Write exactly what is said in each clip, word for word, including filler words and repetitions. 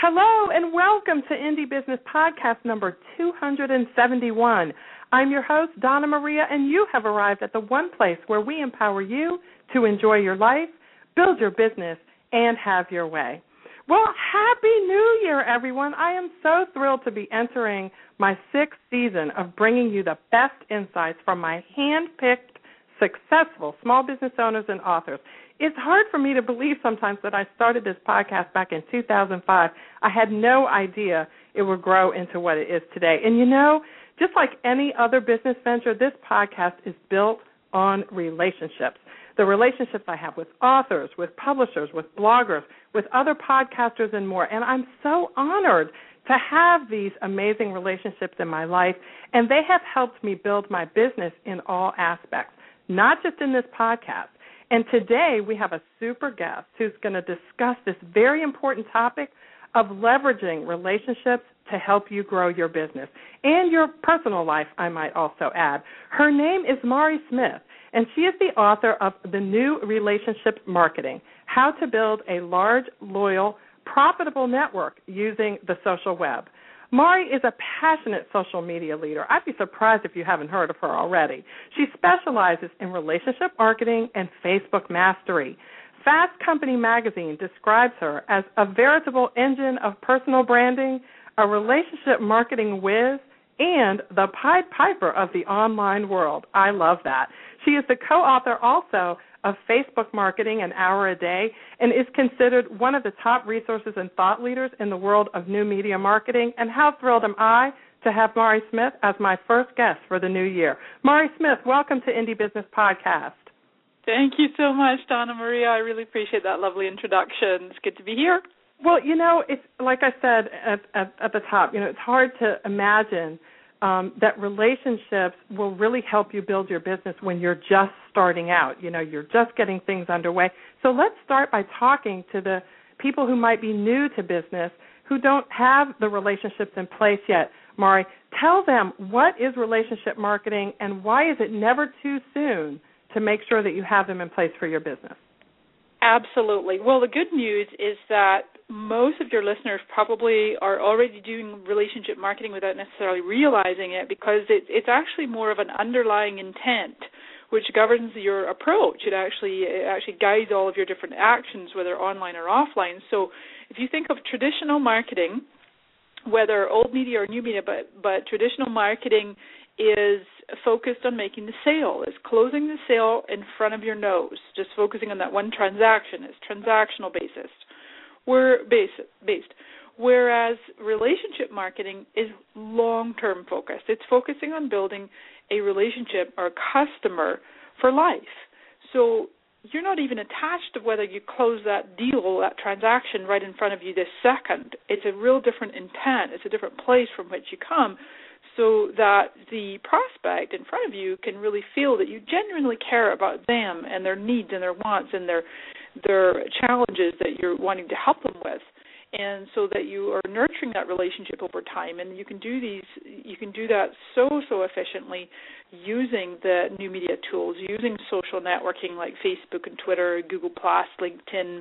Hello and welcome to Indie Business Podcast number two hundred seventy-one. I'm your host, Donna Maria, and you have arrived at the one place where we empower you to enjoy your life, build your business, and have your way. Well, Happy New Year, everyone. I am so thrilled to be entering my sixth season of bringing you the best insights from my hand-picked, successful small business owners and authors. It's hard for me to believe sometimes that I started this podcast back in two thousand five. I had no idea it would grow into what it is today. And you know, just like any other business venture, this podcast is built on relationships. The relationships I have with authors, with publishers, with bloggers, with other podcasters and more. And I'm so honored to have these amazing relationships in my life, and they have helped me build my business in all aspects, not just in this podcast. And today we have a super guest who's going to discuss this very important topic of leveraging relationships to help you grow your business and your personal life, I might also add. Her name is Mari Smith, and she is the author of The New Relationship Marketing, How to Build a Large, Loyal, Profitable Network Using the Social Web. Mari is a passionate social media leader. I'd be surprised if you haven't heard of her already. She specializes in relationship marketing and Facebook mastery. Fast Company magazine describes her as a veritable engine of personal branding, a relationship marketing whiz, and the Pied Piper of the online world. I love that. She is the co-author also of Facebook Marketing An Hour a Day and is considered one of the top resources and thought leaders in the world of new media marketing. And how thrilled am I to have Mari Smith as my first guest for the new year. Mari Smith, welcome to Indie Business Podcast. Thank you so much, Donna Maria. I really appreciate that lovely introduction. It's good to be here. Well, you know, it's like I said at, at, at the top, you know, it's hard to imagine um, that relationships will really help you build your business when you're just starting out. You know, you're just getting things underway. So let's start by talking to the people who might be new to business, who don't have the relationships in place yet. Mari, tell them, what is relationship marketing and why is it never too soon to make sure that you have them in place for your business? Absolutely. Well, the good news is that most of your listeners probably are already doing relationship marketing without necessarily realizing it, because it, it's actually more of an underlying intent which governs your approach. It actually it actually guides all of your different actions, whether online or offline. So if you think of traditional marketing, whether old media or new media, but, but traditional marketing is focused on making the sale, is closing the sale in front of your nose, just focusing on that one transaction. It's transactional basis. We're based, based. Whereas relationship marketing is long-term focused. It's focusing on building a relationship or a customer for life. So you're not even attached to whether you close that deal, that transaction right in front of you this second. It's a real different intent. It's a different place from which you come, so that the prospect in front of you can really feel that you genuinely care about them and their needs and their wants and their their challenges that you're wanting to help them with, and so that you are nurturing that relationship over time. And you can do these, you can do that so so efficiently using the new media tools, using social networking like Facebook and Twitter, Google Plus, LinkedIn,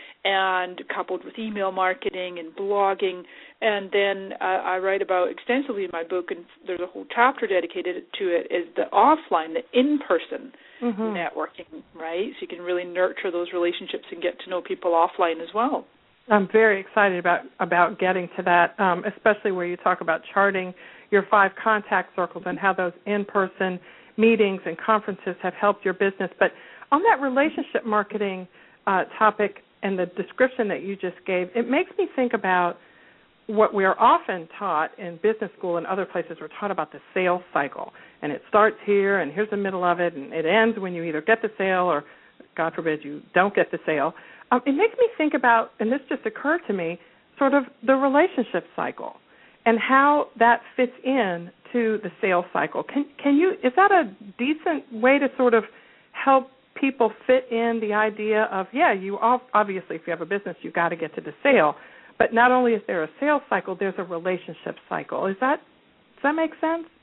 and coupled with email marketing and blogging. And then uh, I write about extensively in my book, and there's a whole chapter dedicated to it, is the offline, the in-person mm-hmm. networking, right? So you can really nurture those relationships and get to know people offline as well. I'm very excited about, about getting to that, um, especially where you talk about charting your five contact circles and how those in-person meetings and conferences have helped your business. But on that relationship marketing uh, topic and the description that you just gave, it makes me think about what we are often taught in business school and other places. We're taught about the sales cycle, and it starts here, and here's the middle of it, and it ends when you either get the sale or, God forbid, you don't get the sale. Um, it makes me think about, and this just occurred to me, sort of the relationship cycle and how that fits in to the sales cycle. Can can you? Is that a decent way to sort of help people fit in the idea of, yeah, you all, obviously if you have a business, you've got to get to the sale, but not only is there a sales cycle, there's a relationship cycle. Is that, does that make sense?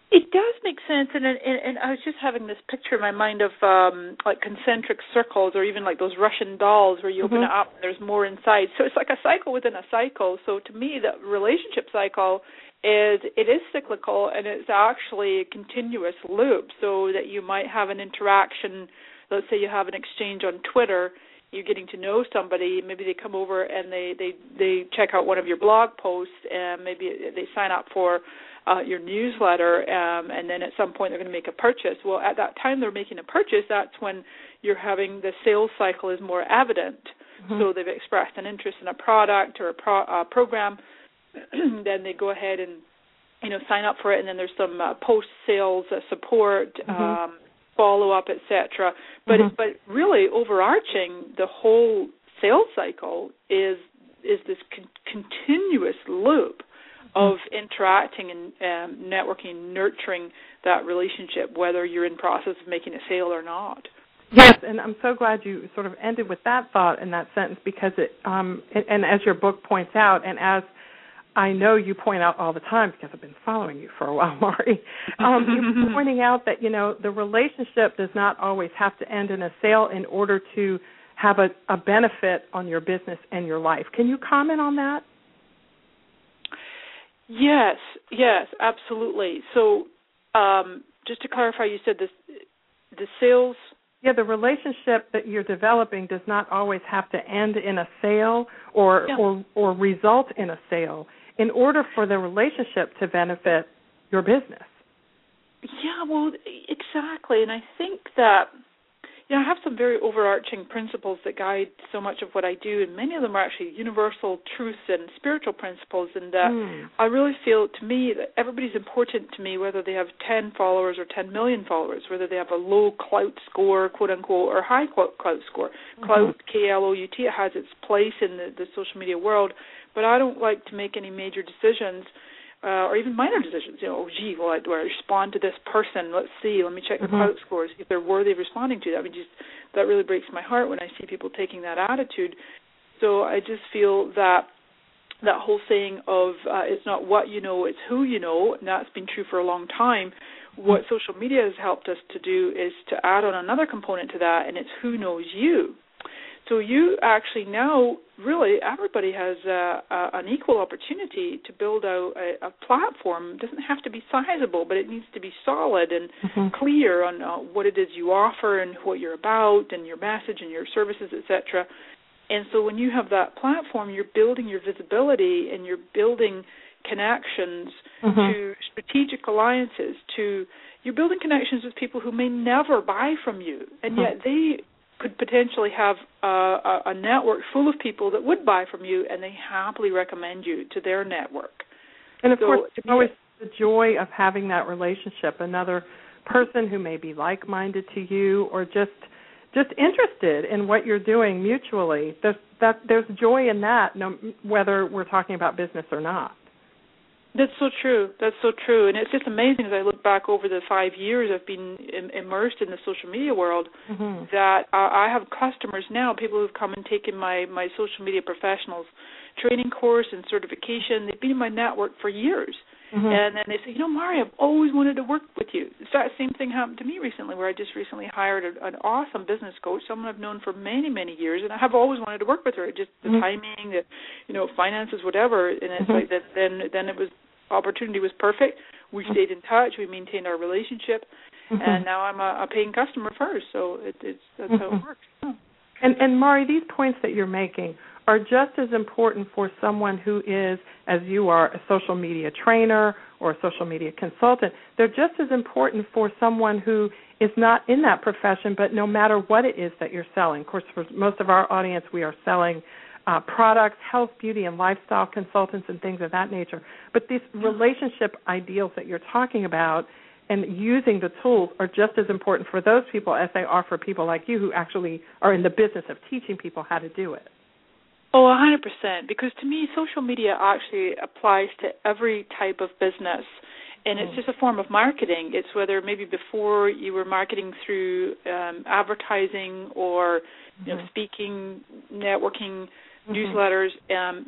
It does make sense, and, and and I was just having this picture in my mind of um, like concentric circles, or even like those Russian dolls where you mm-hmm. open it up and there's more inside. So it's like a cycle within a cycle. So to me, the relationship cycle is it is cyclical, and it's actually a continuous loop. So that you might have an interaction. Let's say you have an exchange on Twitter. You're getting to know somebody. Maybe they come over and they they they check out one of your blog posts, and maybe they sign up for Uh, your newsletter, um, and then at some point they're going to make a purchase. Well, at that time they're making a purchase, that's when you're having the sales cycle is more evident. Mm-hmm. So they've expressed an interest in a product or a pro, uh, program, then they go ahead and, you know, sign up for it, and then there's some uh, post-sales uh, support, mm-hmm. um, follow-up, et cetera. But mm-hmm. but really overarching the whole sales cycle is is this con- continuous loop of interacting and um, networking, nurturing that relationship, whether you're in process of making a sale or not. Yes, and I'm so glad you sort of ended with that thought in that sentence, because it, um, and, and as your book points out, and as I know you point out all the time because I've been following you for a while, Mari, um, you're pointing out that, you know, the relationship does not always have to end in a sale in order to have a, a benefit on your business and your life. Can you comment on that? Yes, yes, absolutely. So um, just to clarify, you said this, the sales... Yeah, the relationship that you're developing does not always have to end in a sale or, yeah. or, or result in a sale in order for the relationship to benefit your business. Yeah, well, exactly. And I think that, you know, I have some very overarching principles that guide so much of what I do, and many of them are actually universal truths and spiritual principles, and uh, mm. I really feel, to me, that everybody's important to me, whether they have ten followers or ten million followers, whether they have a low clout score, quote-unquote, or high clout, clout score. Mm-hmm. Clout, K L O U T, it has its place in the, the social media world, but I don't like to make any major decisions Uh, or even minor decisions, you know, oh, gee, well, do I respond to this person? Let's see, let me check the mm-hmm. clout scores, if they're worthy of responding to that. I mean, just, that really breaks my heart when I see people taking that attitude. So I just feel that that whole saying of uh, it's not what you know, it's who you know, and that's been true for a long time. What mm-hmm. social media has helped us to do is to add on another component to that, and it's who knows you. So you actually now, really, everybody has a, a, an equal opportunity to build out a, a platform. It doesn't have to be sizable, but it needs to be solid and mm-hmm. clear on uh, what it is you offer and what you're about and your message and your services, et cetera. And so when you have that platform, you're building your visibility and you're building connections mm-hmm. to strategic alliances, to you're building connections with people who may never buy from you, and mm-hmm. yet they could potentially have uh, a network full of people that would buy from you, and they happily recommend you to their network. And, of so, course, it's always the joy of having that relationship, another person who may be like-minded to you or just just interested in what you're doing mutually. There's, that, there's joy in that, no, whether we're talking about business or not. That's so true. That's so true. And it's just amazing as I look back over the five years I've been im- immersed in the social media world mm-hmm. that uh, I have customers now, people who've come and taken my, my social media professionals training course and certification. They've been in my network for years. Mm-hmm. And then they say, you know, Mari, I've always wanted to work with you. That same thing happened to me recently where I just recently hired a, an awesome business coach, someone I've known for many, many years, and I have always wanted to work with her. Just the mm-hmm. timing, the, you know, finances, whatever. And it's mm-hmm. like that. Then, then it was opportunity was perfect. We mm-hmm. stayed in touch. We maintained our relationship, mm-hmm. and now I'm a, a paying customer of hers. So it, it's that's mm-hmm. how it works. Yeah. And, and Mari, these points that you're making are just as important for someone who is, as you are, a social media trainer or a social media consultant. They're just as important for someone who is not in that profession, but no matter what it is that you're selling. Of course, for most of our audience, we are selling uh, products, health, beauty, and lifestyle consultants and things of that nature. But these relationship ideals that you're talking about and using the tools are just as important for those people as they are for people like you who actually are in the business of teaching people how to do it. Oh, one hundred percent, because to me, social media actually applies to every type of business, and it's just a form of marketing. It's whether maybe before you were marketing through um, advertising or you know, speaking, networking, mm-hmm. newsletters. Um,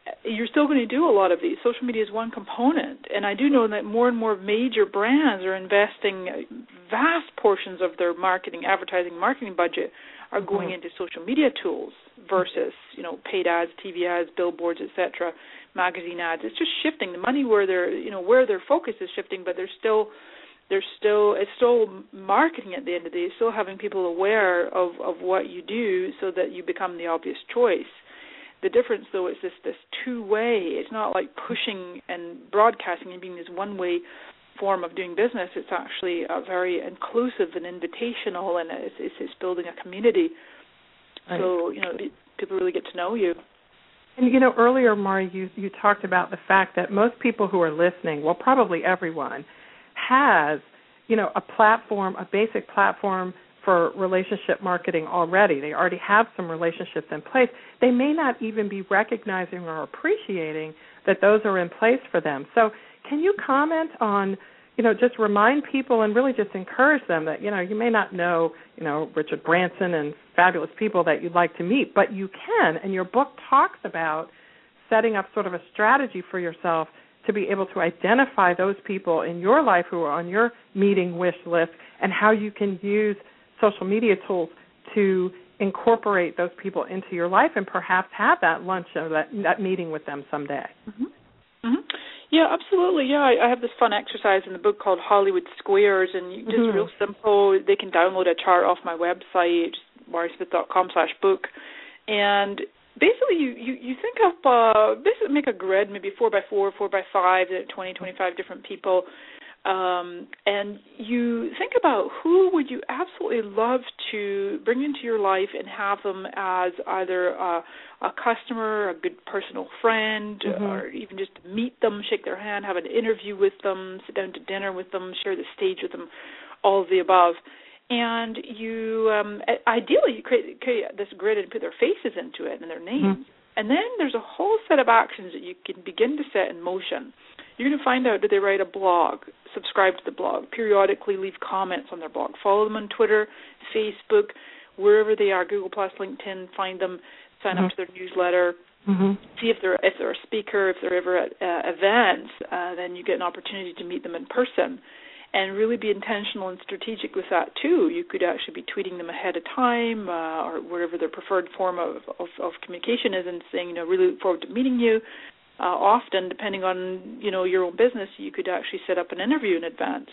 you're still going to do a lot of these. Social media is one component, and I do know that more and more major brands are investing vast portions of their marketing, advertising, marketing budget are going mm-hmm. into social media tools versus, you know, paid ads, T V ads, billboards, et cetera, magazine ads. It's just shifting. The money where they're, you know, where their focus is shifting, but they're still, they're still, it's still marketing at the end of the day, still having people aware of, of what you do so that you become the obvious choice. The difference, though, is this, this two-way. It's not like pushing and broadcasting and being this one-way form of doing business. It's actually a very inclusive and invitational, and it's, it's, it's building a community. Right. So, you know, people really get to know you. And, you know, earlier, Mari, you, you talked about the fact that most people who are listening, well, probably everyone, has, you know, a platform, a basic platform for relationship marketing already. They already have some relationships in place. They may not even be recognizing or appreciating that those are in place for them. So can you comment on, you know, just remind people and really just encourage them that, you know, you may not know, you know, Richard Branson and fabulous people that you'd like to meet, but you can, and your book talks about setting up sort of a strategy for yourself to be able to identify those people in your life who are on your meeting wish list and how you can use social media tools to incorporate those people into your life and perhaps have that lunch or that, that meeting with them someday. Mm-hmm. Mm-hmm. Yeah, absolutely. Yeah, I, I have this fun exercise in the book called Hollywood Squares, and you, just mm-hmm. real simple. They can download a chart off my website, marismith.com slash book, and basically you, you, you think of, uh, basically make a grid, maybe four by four, four by five, twenty, twenty-five different people, Um, and you think about who would you absolutely love to bring into your life and have them as either a, a customer, a good personal friend, mm-hmm. or even just meet them, shake their hand, have an interview with them, sit down to dinner with them, share the stage with them, all of the above. And you, um, ideally, you create, create this grid and put their faces into it and their names. Mm-hmm. And then there's a whole set of actions that you can begin to set in motion. You're going to find out, did they write a blog, subscribe to the blog, periodically leave comments on their blog, follow them on Twitter, Facebook, wherever they are, Google Plus, LinkedIn, find them, sign mm-hmm. up to their newsletter, mm-hmm. see if they're if they're a speaker, if they're ever at uh, events, uh, then you get an opportunity to meet them in person. And really be intentional and strategic with that, too. You could actually be tweeting them ahead of time uh, or whatever their preferred form of, of, of communication is and saying, you know, really look forward to meeting you. Uh, often, depending on, you know, your own business, you could actually set up an interview in advance.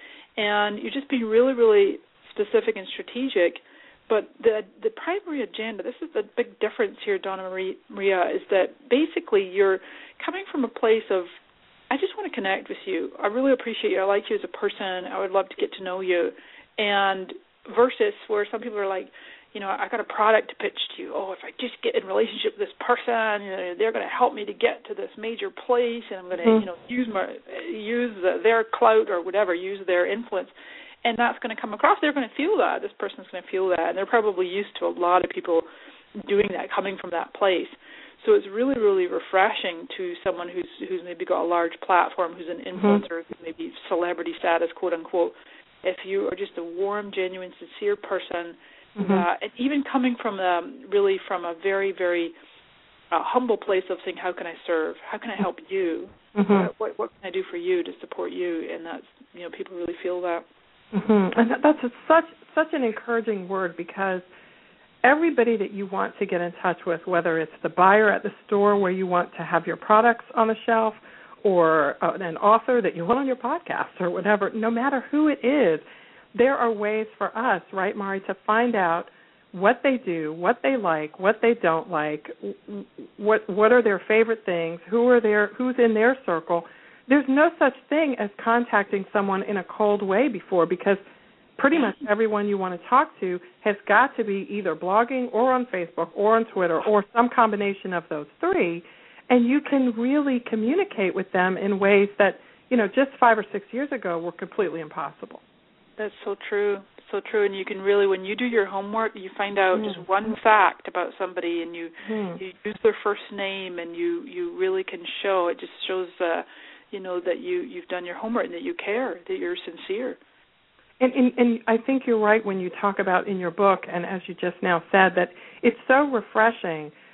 And you're just being really, really specific and strategic. But the the primary agenda, this is the big difference here, Donna Marie, Maria, is that basically you're coming from a place of, I just want to connect with you. I really appreciate you. I like you as a person. I would love to get to know you. And versus where some people are like, you know, I got a product to pitch to you. Oh, if I just get in relationship with this person, you know, they're going to help me to get to this major place, and I'm going to, mm-hmm. you know, use my use the, their clout or whatever, use their influence, and that's going to come across. They're going to feel that. This person's going to feel that, and they're probably used to a lot of people doing that, coming from that place. So it's really, really refreshing to someone who's who's maybe got a large platform, who's an influencer, mm-hmm. maybe celebrity status, quote unquote. If you are just a warm, genuine, sincere person, mm-hmm. uh, and even coming from um, really from a very, very uh, humble place of saying, how can I serve? How can I help you? Mm-hmm. Uh, what what can I do for you to support you? And that's, you know, people really feel that. Mm-hmm. And that's a, such such an encouraging word, because everybody that you want to get in touch with, whether it's the buyer at the store where you want to have your products on the shelf, or uh, an author that you want on your podcast or whatever, no matter who it is, there are ways for us, right, Mari, to find out what they do, what they like, what they don't like, what what are their favorite things, who are their who's in their circle. There's no such thing as contacting someone in a cold way before, because pretty much everyone you want to talk to has got to be either blogging or on Facebook or on Twitter or some combination of those three, and you can really communicate with them in ways that, you know, just five or six years ago were completely impossible. That's so true, so true. And you can really, when you do your homework, you find out mm. just one fact about somebody, and you, mm. you use their first name, and you, you really can show, it just shows, uh, you know, that you, you've done your homework and that you care, that you're sincere. And, and, and I think you're right when you talk about in your book, and as you just now said, that it's so refreshing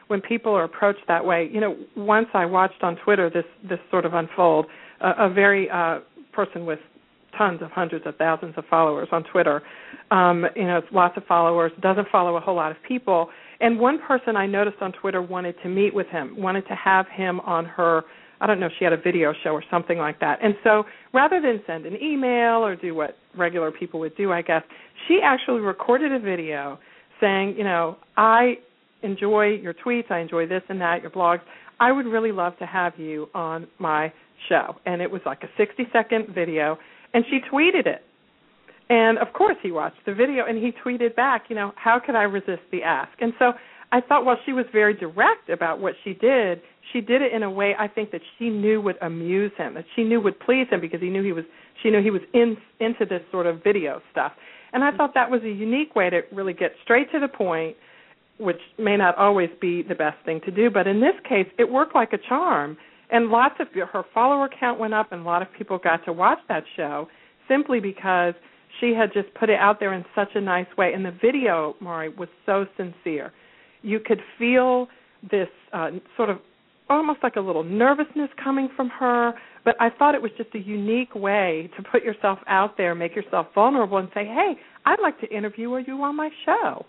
when people are approached that way. You know, once I watched on Twitter this this sort of unfold, a, a very uh, person with tons of hundreds of thousands of followers on Twitter, um, you know, lots of followers, doesn't follow a whole lot of people. And one person I noticed on Twitter wanted to meet with him, wanted to have him on her, I don't know if she had a video show or something like that. And so rather than send an email or do what regular people would do, I guess, she actually recorded a video saying, you know, I enjoy your tweets, I enjoy this and that, your blogs. I would really love to have you on my show. And it was like a sixty-second video. And she tweeted it. And, of course, he watched the video, and he tweeted back, you know, how could I resist the ask? And so I thought while she was very direct about what she did, she did it in a way I think that she knew would amuse him, that she knew would please him because he knew he was, she knew he was in, into this sort of video stuff. And I thought that was a unique way to really get straight to the point, which may not always be the best thing to do. But in this case, it worked like a charm. And lots of her follower count went up, and a lot of people got to watch that show simply because she had just put it out there in such a nice way. And the video, Mari, was so sincere. You could feel this uh, sort of almost like a little nervousness coming from her, but I thought it was just a unique way to put yourself out there, make yourself vulnerable, and say, hey, I'd like to interview you on my show.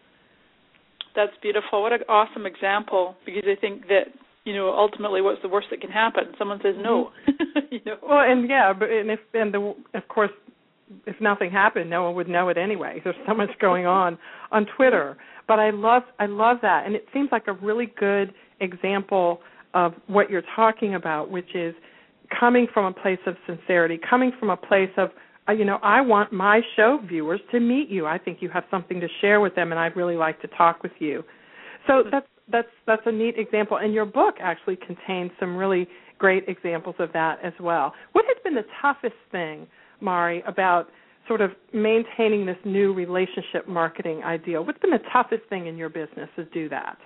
That's beautiful. What an awesome example, because I think that, you know, ultimately, what's the worst that can happen? Someone says no. you know? Well, and yeah, but and if and the of course, if nothing happened, no one would know it anyway. There's so much going on on Twitter. But I love I love that, and it seems like a really good example of what you're talking about, which is coming from a place of sincerity, coming from a place of, uh, you know, I want my show viewers to meet you. I think you have something to share with them, and I'd really like to talk with you. So that's That's that's a neat example, and your book actually contains some really great examples of that as well. What has been the toughest thing, Mari, about sort of maintaining this new relationship marketing ideal? What's been the toughest thing in your business to do that?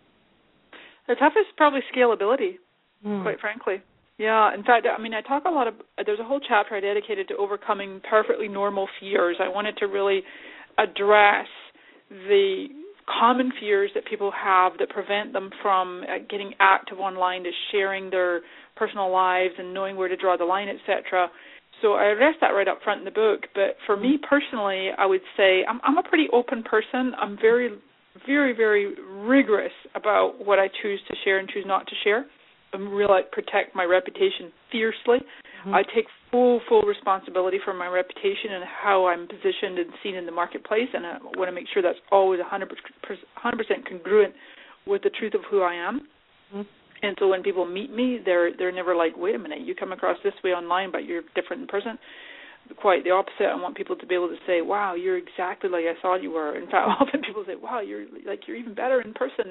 The toughest is probably scalability, mm. quite frankly. Yeah, in fact, I mean, I talk a lot of, there's a whole chapter I dedicated to overcoming perfectly normal fears. I wanted to really address the common fears that people have that prevent them from uh, getting active online, to sharing their personal lives and knowing where to draw the line, et cetera. So I address that right up front in the book. But for me personally, I would say I'm, I'm a pretty open person. I'm very, very, very rigorous about what I choose to share and choose not to share. I really like protect my reputation fiercely. Mm-hmm. I take full, full responsibility for my reputation and how I'm positioned and seen in the marketplace, and I want to make sure that's always one hundred percent congruent with the truth of who I am. Mm-hmm. And so when people meet me, they're they're never like, wait a minute, you come across this way online, but you're different in person. Quite the opposite. I want people to be able to say, wow, you're exactly like I thought you were. In fact, often people say, wow, you're like you're even better in person.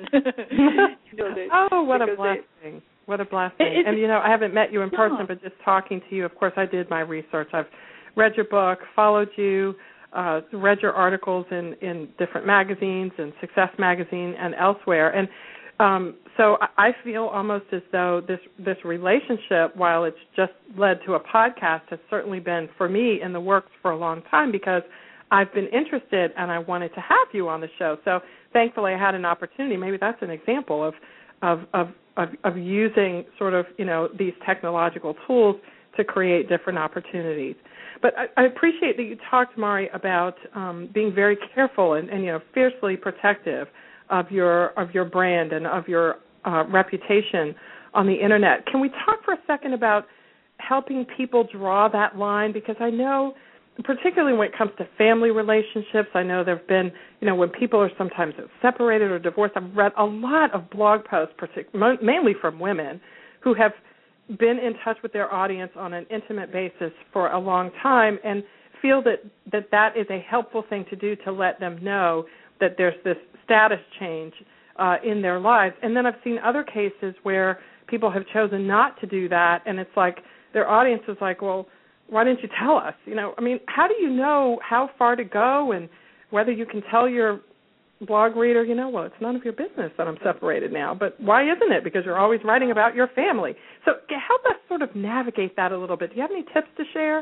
you know, they, oh, what a blessing. They, What a blessing. It, and, you know, I haven't met you in person, yeah. but just talking to you, of course, I did my research. I've read your book, followed you, uh, read your articles in, in different magazines and Success Magazine and elsewhere. And um, so I feel almost as though this, this relationship, while it's just led to a podcast, has certainly been, for me, in the works for a long time because I've been interested and I wanted to have you on the show. So thankfully I had an opportunity. Maybe that's an example of of, of Of, of using sort of, you know, these technological tools to create different opportunities. But I, I appreciate that you talked, Mari, about um, being very careful and, and, you know, fiercely protective of your of your brand and of your uh, reputation on the Internet. Can we talk for a second about helping people draw that line? Because I know, particularly when it comes to family relationships, I know there have been, you know, when people are sometimes separated or divorced, I've read a lot of blog posts, partic- mainly from women, who have been in touch with their audience on an intimate basis for a long time and feel that that, that is a helpful thing to do to let them know that there's this status change uh, in their lives. And then I've seen other cases where people have chosen not to do that, and it's like their audience is like, well, why didn't you tell us? You know, I mean, how do you know how far to go and whether you can tell your blog reader, you know, well, it's none of your business that I'm separated now, but why isn't it? Because you're always writing about your family. So help us sort of navigate that a little bit. Do you have any tips to share?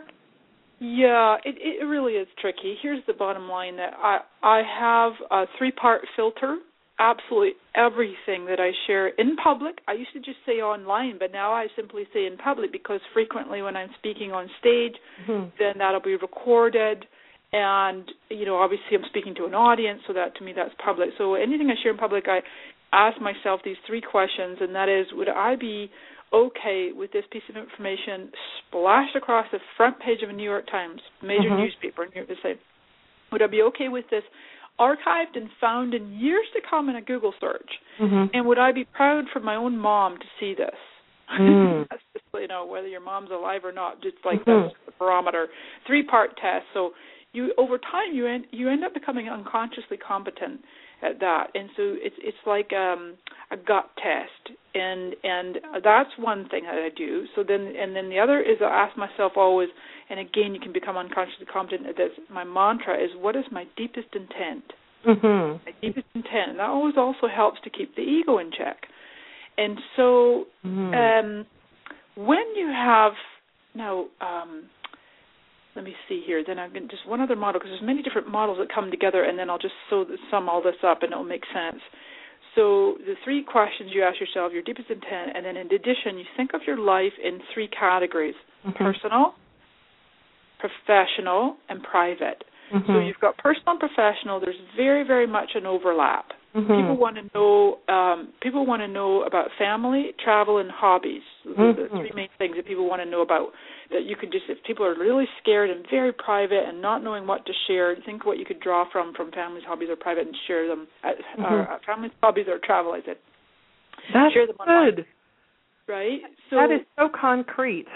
Yeah, it, it really is tricky. Here's the bottom line, that I, I have a three-part filter absolutely everything that I share in public. I used to just say online, but now I simply say in public because frequently when I'm speaking on stage, mm-hmm. then that'll be recorded. And, you know, obviously I'm speaking to an audience, so that to me that's public. So anything I share in public, I ask myself these three questions, and that is, would I be okay with this piece of information splashed across the front page of a New York Times, major mm-hmm. newspaper, New York, say, would I be okay with this archived and found in years to come in a Google search? Mm-hmm. And would I be proud for my own mom to see this? Mm. That's just, you know, whether your mom's alive or not, just like mm-hmm. that's the barometer. Three-part test. So you over time you end you end up becoming unconsciously competent at that, and so it's it's like um, a gut test, and and that's one thing that I do. So then and then the other is I ask myself always, and again you can become unconsciously competent at this. My mantra is, what is my deepest intent? Mm-hmm. My deepest intent, and that always also helps to keep the ego in check. And so mm-hmm. um, when you have now. Um, Let me see here. Then I've got just one other model, because there's many different models that come together, and then I'll just sew, sum all this up, and it'll make sense. So the three questions you ask yourself, your deepest intent, and then in addition, you think of your life in three categories, mm-hmm. personal, professional, and private. Mm-hmm. So you've got personal and professional. There's very, very much an overlap. Mm-hmm. People want to know. Um, people want to know about family, travel, and hobbies. Those mm-hmm. are the three main things that people want to know about. That you could just, if people are really scared and very private and not knowing what to share, think what you could draw from from families, hobbies, or private, and share them. At, mm-hmm. uh, families, hobbies, or travel. I said. That's share them online. Good. Right. So that is so concrete.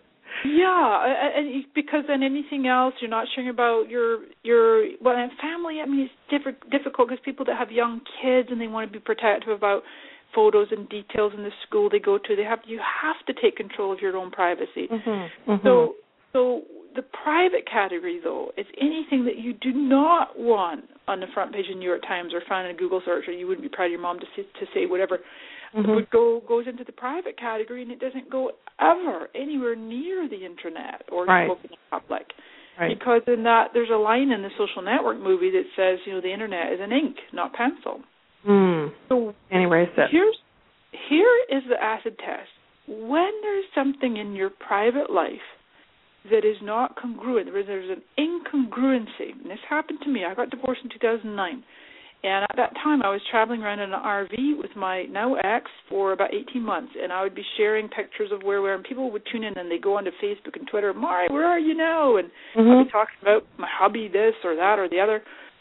Yeah, and because then anything else, you're not sharing about your your well, and family. I mean, it's diff- difficult because people that have young kids and they want to be protective about photos and details in the school they go to. They have you have to take control of your own privacy. Mm-hmm. Mm-hmm. So, so the private category though is anything that you do not want on the front page of the New York Times or found in a Google search, or you wouldn't be proud of your mom to say, to say whatever. Mm-hmm. Would go goes into the private category, and it doesn't go ever anywhere near the internet or right. spoken in public. Right. Because in that there's a line in the Social Network movie that says, you know, the internet is an ink, not pencil. Mm. So anyway, so. here's here is the acid test. When there's something in your private life that is not congruent, there's an incongruency, and this happened to me. I got divorced in two thousand nine. And at that time, I was traveling around in an R V with my now ex for about eighteen months, and I would be sharing pictures of where we were, and people would tune in, and they'd go onto Facebook and Twitter, Mari, where are you now? And mm-hmm. I'd be talking about my hubby, this or that or the other.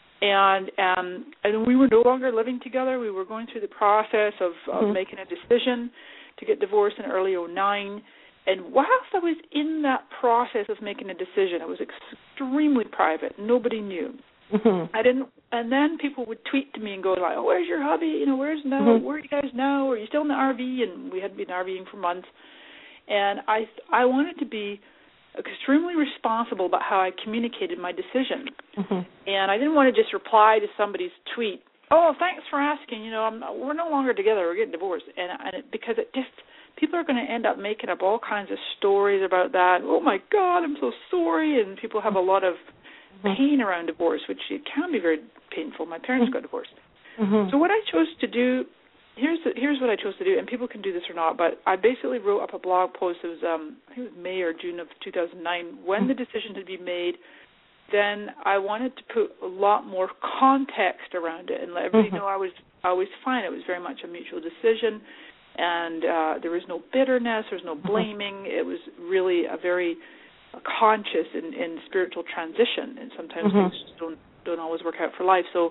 And um, and we were no longer living together. We were going through the process of, of mm-hmm. making a decision to get divorced in early oh nine. And whilst I was in that process of making a decision, it was extremely private. Nobody knew. Mm-hmm. I didn't, and then people would tweet to me and go like, "Oh, where's your hubby? You know, where's now? Mm-hmm. Where are you guys now? Are you still in the R V?" And we had been RVing for months. And I, I wanted to be extremely responsible about how I communicated my decision. Mm-hmm. And I didn't want to just reply to somebody's tweet, "Oh, thanks for asking. You know, I'm, we're no longer together. We're getting divorced." And, and it, because it just, people are going to end up making up all kinds of stories about that. Oh my God, I'm so sorry. And people have a lot of pain around divorce, which it can be very painful. My parents got divorced. Mm-hmm. So what I chose to do, here's the, here's what I chose to do, and people can do this or not, but I basically wrote up a blog post. It was, um, I think it was May or June of two thousand nine, when mm-hmm. the decision had been made. Then I wanted to put a lot more context around it and let everybody mm-hmm. know I was I was fine. It was very much a mutual decision, and uh, there was no bitterness, there was no blaming. Mm-hmm. It was really a very conscious and, and spiritual transition, and sometimes mm-hmm. things just don't don't always work out for life. So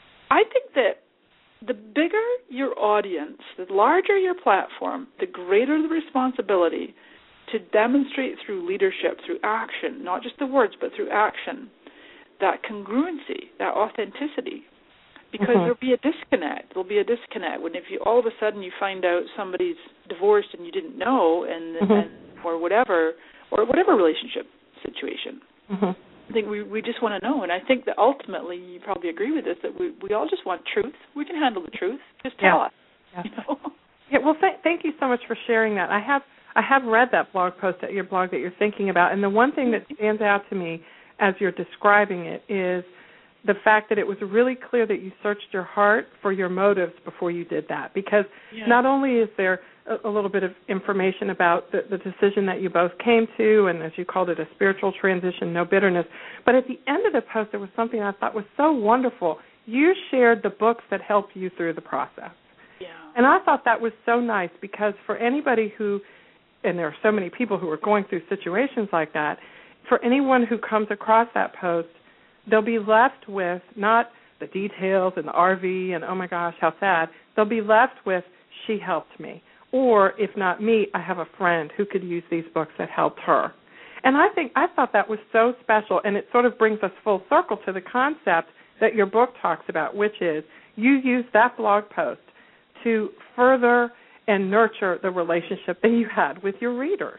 I think that the bigger your audience, the larger your platform, the greater the responsibility to demonstrate through leadership, through action, not just the words, but through action, that congruency, that authenticity. Because mm-hmm. there'll be a disconnect. There'll be a disconnect when if you all of a sudden you find out somebody's divorced and you didn't know, and, mm-hmm. and or whatever, or whatever relationship situation. Mm-hmm. I think we, we just want to know, and I think that ultimately, you probably agree with this, that we, we all just want truth. We can handle the truth. Just tell yeah. us. Yeah. You know? Yeah. Well, th- thank you so much for sharing that. I have I have read that blog post at your blog that you're thinking about, and the one thing that stands out to me as you're describing it is the fact that it was really clear that you searched your heart for your motives before you did that. Because yeah. not only is there a, a little bit of information about the, the decision that you both came to, and as you called it, a spiritual transition, no bitterness, but at the end of the post, there was something I thought was so wonderful. You shared the books that helped you through the process. Yeah. And I thought that was so nice, because for anybody who, and there are so many people who are going through situations like that, for anyone who comes across that post, they'll be left with not the details and the R V and, oh, my gosh, how sad. They'll be left with, she helped me. Or, if not me, I have a friend who could use these books that helped her. And I think I thought that was so special, and it sort of brings us full circle to the concept that your book talks about, which is you use that blog post to further and nurture the relationship that you had with your readers.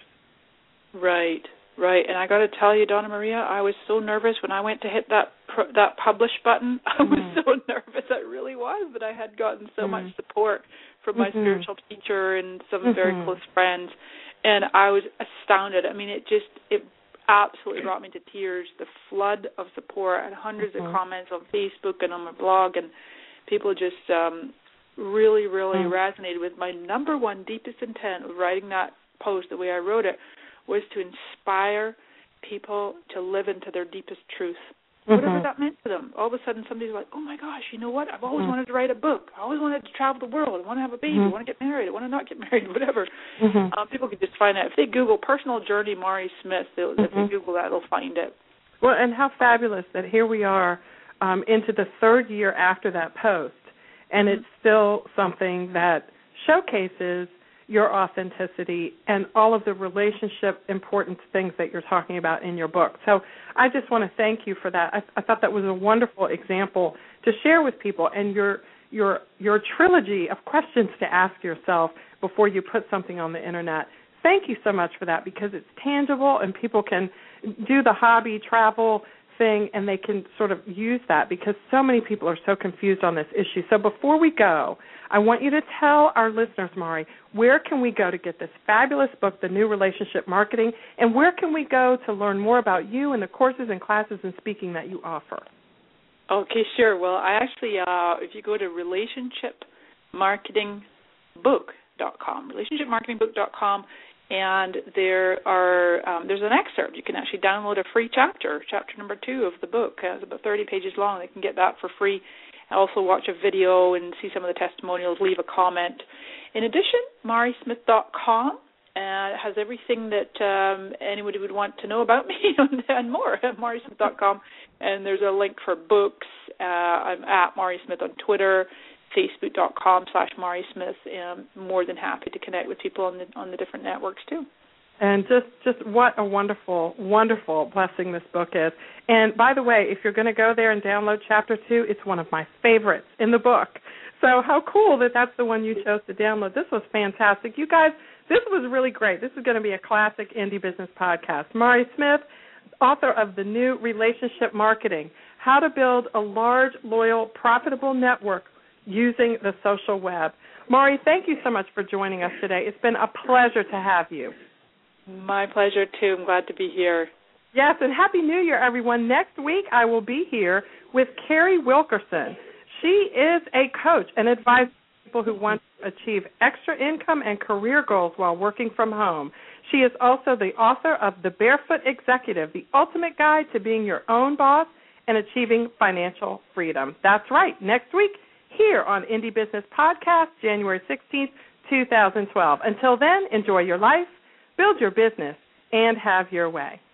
Right. Right, and I got to tell you, Donna Maria, I was so nervous when I went to hit that pr- that publish button. I was mm. so nervous, I really was, but I had gotten so mm. much support from my mm-hmm. spiritual teacher and some mm-hmm. very close friends, and I was astounded. I mean, it just, it absolutely brought me to tears, the flood of support and hundreds mm-hmm. of comments on Facebook and on my blog, and people just um, really, really mm. resonated with my number one deepest intent of writing that post the way I wrote it, was to inspire people to live into their deepest truth, mm-hmm. whatever that meant to them. All of a sudden, somebody's like, oh, my gosh, you know what? I've always mm-hmm. wanted to write a book. I always wanted to travel the world. I want to have a baby. Mm-hmm. I want to get married. I want to not get married, whatever. Mm-hmm. Um, people can just find that. If they Google Personal Journey Mari Smith, they'll, mm-hmm. if they Google that, they'll find it. Well, and how fabulous that here we are um, into the third year after that post, and mm-hmm. it's still something that showcases your authenticity and all of the relationship important things that you're talking about in your book. So I just want to thank you for that. I, I thought that was a wonderful example to share with people, and your your your trilogy of questions to ask yourself before you put something on the internet. Thank you so much for that, because it's tangible and people can do the hobby travel thing and they can sort of use that, because so many people are so confused on this issue. So before we go, I want you to tell our listeners, Mari, where can we go to get this fabulous book, The New Relationship Marketing, and where can we go to learn more about you and the courses and classes and speaking that you offer? Okay, sure. Well, I actually, uh, if you go to relationship marketing book dot com, relationship marketing book dot com, and there are um, there's an excerpt. You can actually download a free chapter, chapter number two of the book. Uh, it's about thirty pages long. They can get that for free. Also watch a video and see some of the testimonials, leave a comment. In addition, mari smith dot com uh, has everything that um, anybody would want to know about me and more at mari smith dot com. And there's a link for books. Uh, I'm at Mari Smith on Twitter, facebook dot com slash Mari Smith. I'm more than happy to connect with people on the on the different networks too. And just, just what a wonderful, wonderful blessing this book is. And by the way, if you're going to go there and download Chapter two, it's one of my favorites in the book. So how cool that that's the one you chose to download. This was fantastic. You guys, this was really great. This is going to be a classic Indie Business podcast. Mari Smith, author of The New Relationship Marketing, How to Build a Large, Loyal, Profitable Network Using the Social Web. Mari, thank you so much for joining us today. It's been a pleasure to have you. My pleasure, too. I'm glad to be here. Yes, and Happy New Year, everyone. Next week, I will be here with Carrie Wilkerson. She is a coach and advisor to people who want to achieve extra income and career goals while working from home. She is also the author of The Barefoot Executive, the ultimate guide to being your own boss and achieving financial freedom. That's right. Next week, here on Indie Business Podcast, January sixteenth, two thousand twelve. Until then, enjoy your life, build your business, and have your way.